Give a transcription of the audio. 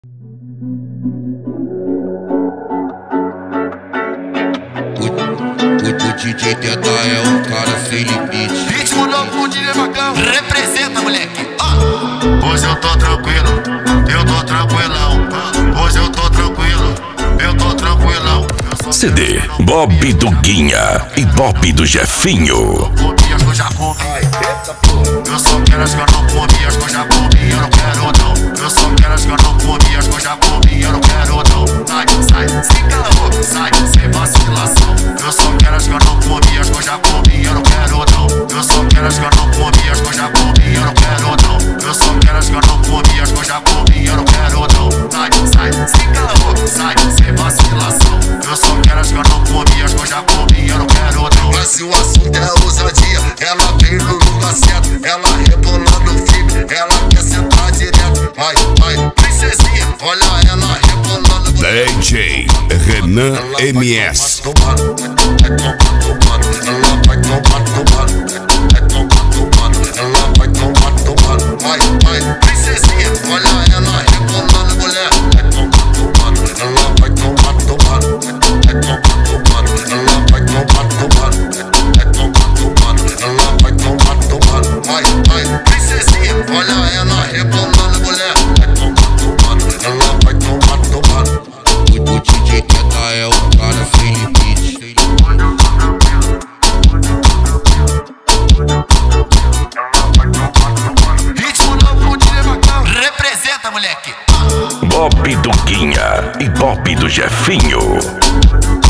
O DJ Teta é um cara sem limite. Ritmo novo com o DJ Macão. Representa, moleque. Hoje eu tô tranquilo, eu tô tranquilão. Hoje eu tô tranquilo, eu tô tranquilão. CD Bob do Guinha e Bob do Jefinho. Comi as que eu já comi. Eu só quero as que eu não comi, as que eu já comi, eu não quero não. Eu só quero as que eu não comi, as que eu já comi, eu não quero não. Sai, sem calor, sai, sem vacilação. Eu só quero as que eu não comi, as que eu já comi, eu não quero não. Eu só quero as que eu não comi, as que eu já comi, eu não quero não. Eu só quero as que eu não comi, as que eu já comi, eu não quero não. Sai, sem calor, sai, sem vacilação. Eu só quero as que eu não comi, as que eu já comi, eu não quero não. Mas se o assunto é ousadia, ela vem no lugar certo. Ela rebolando firme, ela quer sentar direto. Vai, princesinha, olha ela rebolando. DJ Renan MS. Ela vai tomar, ela vai tomar. Vai, princesinha, olha ela rebolando, mulher. Ela vai tomar. Ela vai tomar. Ela vai tomar. Vai, princesinha, olha ela rebolando, mulher. Ela vai tomar. O DJ Teta é um cara sem limite. Ritmo novo com o DJ Macão. Representa, moleque. Bob do Guinha e Bob do Jefinho.